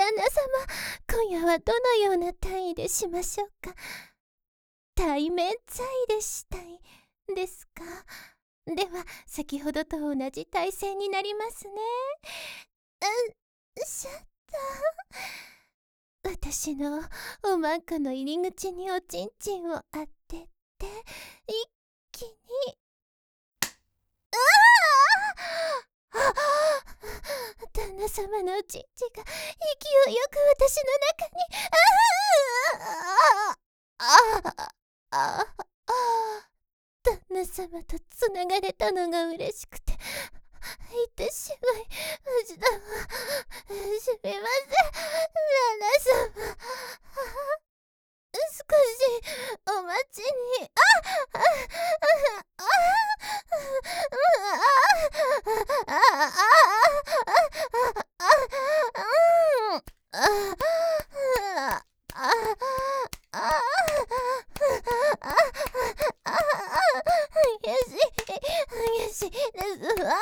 旦那様、今夜はどのような単位でしましょうか。対面在でしたいですか。では先ほどと同じ体勢になりますね。しゃった。私のおまんこの入り口におちんちんを当てて一気に旦那様のおちんちんが勢いよく私の中に旦那様とつながれたのが嬉しくて言ってしまいました。すみません、旦那様。少しお待ちに。激しいですわ。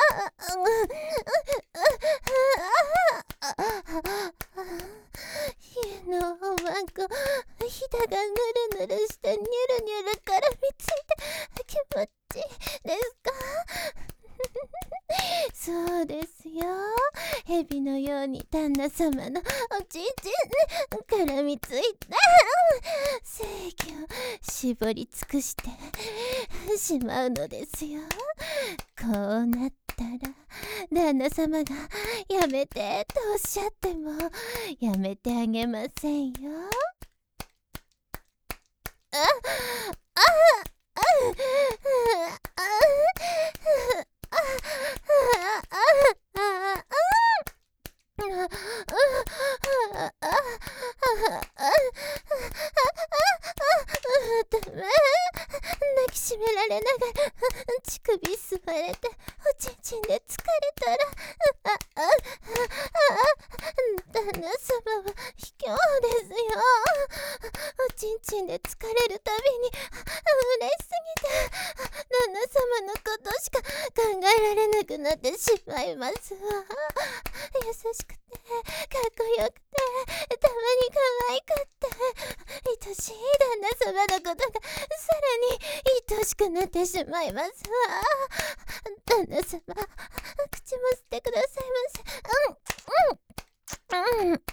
家のおまんこ、ひだがぬるぬるしてニュルニュル絡みついて気持ちいいですか。そうですよ。蛇のように旦那様のおちんちんに絡みついて正義を絞り尽くしてしまうのですよ。こうなったら旦那様がやめてとおっしゃってもやめてあげませんよ。抱きしめられながら乳首吸われておちんちんで疲れたら旦那様は卑怯ですよ。おちんちんで疲れるたびに嬉しすぎて旦那様のことしか考えられなくなってしまいますわ。優しくてかっこよくてたまに可愛くって愛しい旦那様のことがさらに愛しくなってしまいますわ。旦那様、口も吸ってくださいませ。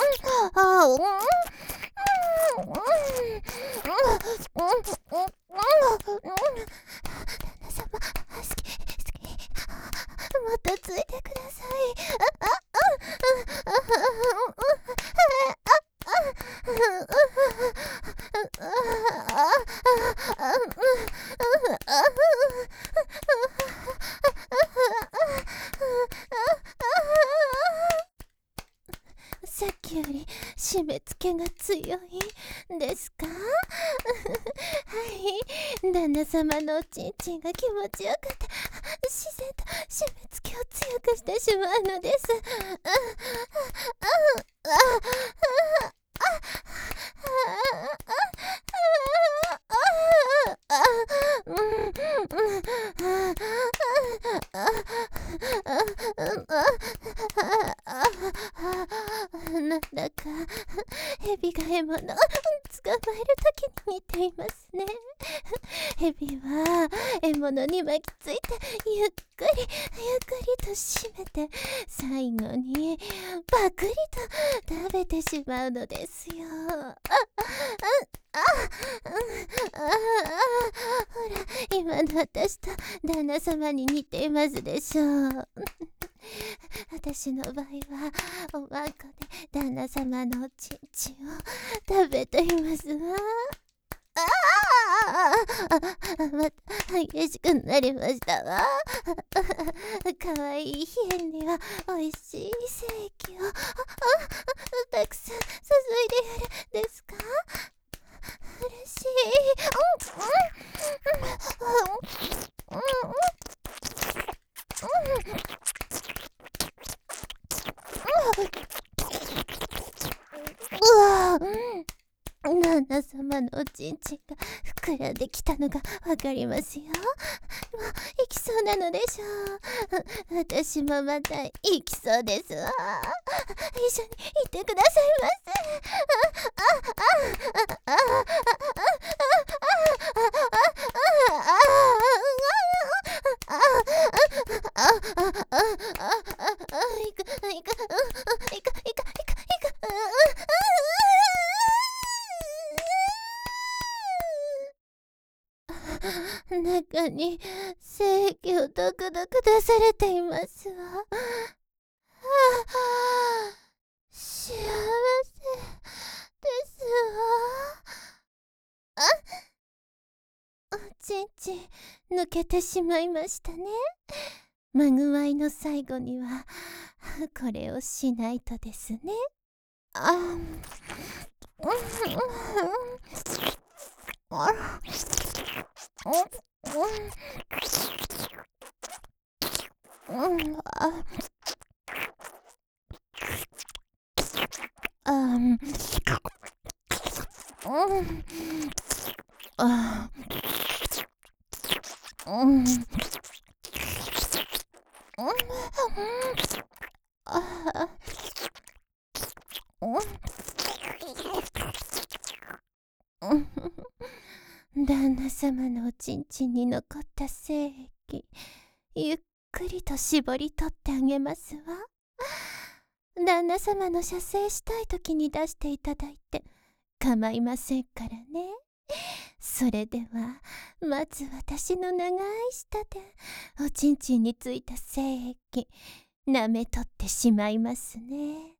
旦那様、好きもっとついてください。さっきより締め付けが強いですか。はい、旦那様のおちんちんが気持ちよくて自然と締め付けを強くしてしまうのです。なんだか蛇が獲物を捕まえる時に似ていますね。蛇は獲物に巻きついてゆっくりと締めて最後にパクリと食べてしまうのですよ。ほら今の私と旦那様に似ていますでしょう。私の場合はおまんこで旦那様のおちんちんを食べていますわ。また激しくなりましたわ。かわいいヒエにはおいしい精液をたくさん注いでやるですか。嬉しい。旦那様のおちんちんが膨らんできたのがわかりますよ。 行きそうなのでしょう。私もまた行きそうですわ。一緒に行ってくださいませ。中に精液をドクドク出されていますわ。幸せですわ。おちんちん抜けてしまいましたね。まぐわいの最後にはこれをしないとですね。旦那様のおちんちんに残った精液、ゆっくりと絞り取ってあげますわ。旦那様の射精したい時に出していただいて構いませんからね。それではまず私の長い舌でおちんちんについた精液舐め取ってしまいますね。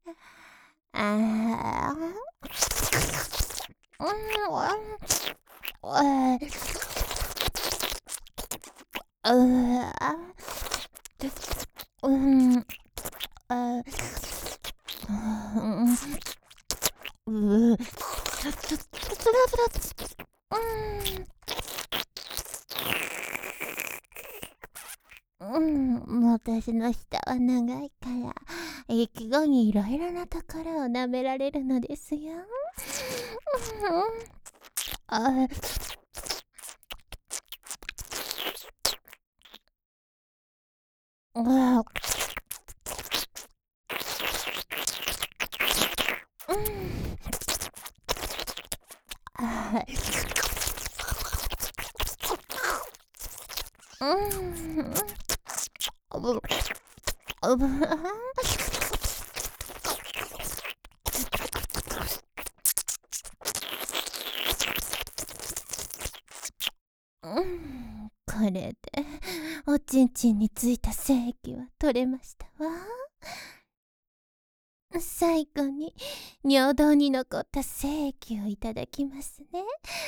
私の舌は長いから息後にいろいろなところを舐められるのですよ。これでおちんちんについた精液は取れましたわ。最後に尿道に残った精液をいただきますね。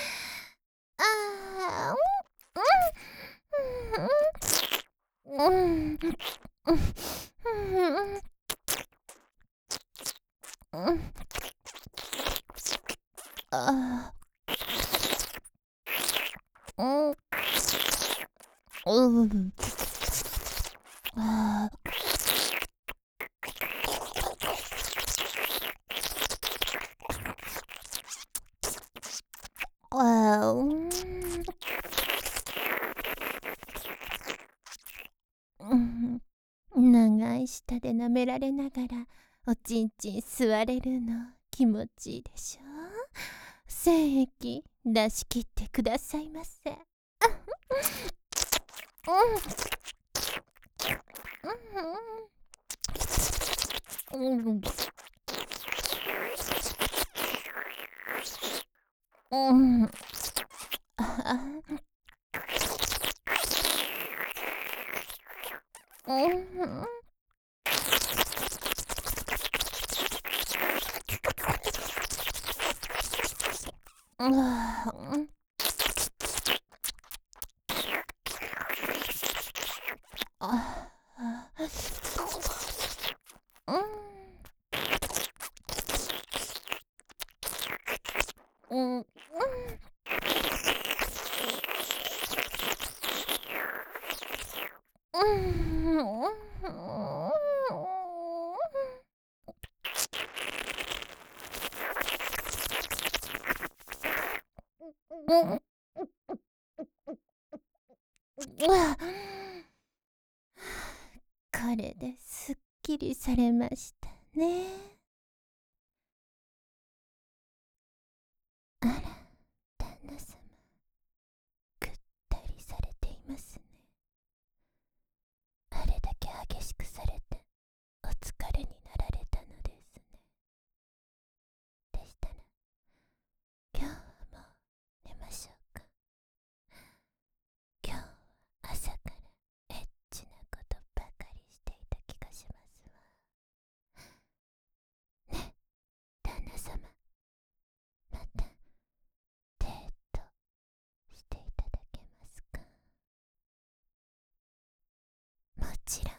長い舌で舐められながらおちんちん吸われるの気持ちいいでしょう。精液出し切ってくださいませ。 これですっきりされましたね。あら、旦那様、ぐったりされていますね。あれだけ激しくされてお疲れになられたのですね。でしたら今日はもう寝ましょうか。今日は朝からエッチなことばかりしていた気がしますわ。ね、旦那様、またデートしていただけますか。もちろん